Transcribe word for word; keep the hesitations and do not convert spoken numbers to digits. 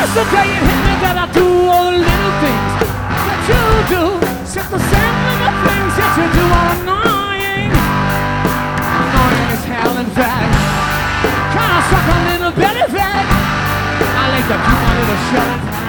Just the day it hit me that I do all the little things that you do. Just the same little things that you do are annoying. Annoying as hell, in fact. Kinda suck a little belly fat. I like to keep my little shut.